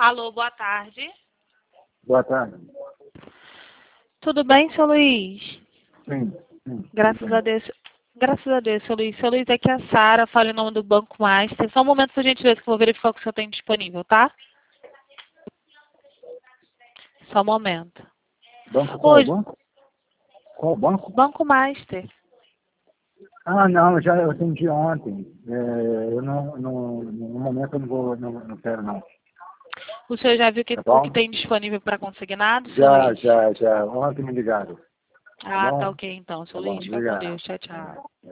Alô, boa tarde. Boa tarde. Tudo bem, seu Luiz? Sim. Graças a Deus. Graças a Deus, seu Luiz. Seu Luiz, aqui é a Sara, fala em nome do Banco Master. Só um momento, por gentileza, que eu vou verificar o que o senhor tem disponível, tá? Só um momento. Banco qual Hoje, banco? Qual banco? Banco Master. Ah, não, já eu atendi ontem. Eu no momento eu não quero não. O senhor já viu Tá o bom? que tem disponível para consignado, seu Luiz? Já. Ontem me ligaram. Tá Ah, tá bom? ok então, seu Tá bom, Luiz. Fica com obrigado. Deus. Tchau, tchau.